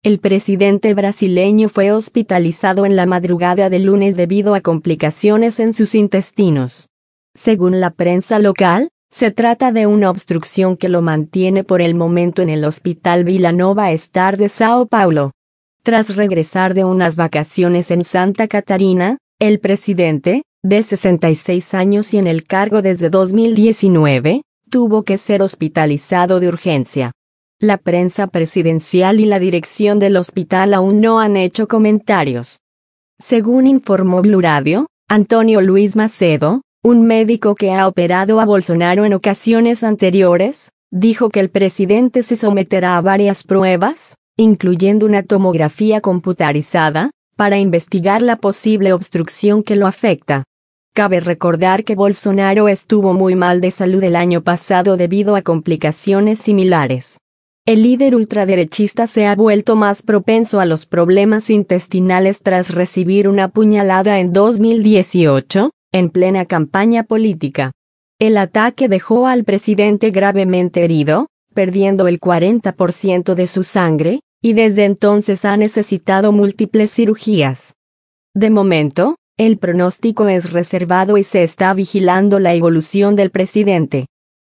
El presidente brasileño fue hospitalizado en la madrugada del lunes debido a complicaciones en sus intestinos. Según la prensa local, se trata de una obstrucción que lo mantiene por el momento en el Hospital Vila Nova Star de Sao Paulo. Tras regresar de unas vacaciones en Santa Catarina, el presidente, de 66 años y en el cargo desde 2019, tuvo que ser hospitalizado de urgencia. La prensa presidencial y la dirección del hospital aún no han hecho comentarios. Según informó Blue Radio, Antonio Luis Macedo, un médico que ha operado a Bolsonaro en ocasiones anteriores, dijo que el presidente se someterá a varias pruebas, incluyendo una tomografía computarizada, para investigar la posible obstrucción que lo afecta. Cabe recordar que Bolsonaro estuvo muy mal de salud el año pasado debido a complicaciones similares. El líder ultraderechista se ha vuelto más propenso a los problemas intestinales tras recibir una puñalada en 2018, en plena campaña política. El ataque dejó al presidente gravemente herido, perdiendo el 40% de su sangre, y desde entonces ha necesitado múltiples cirugías. De momento, el pronóstico es reservado y se está vigilando la evolución del presidente.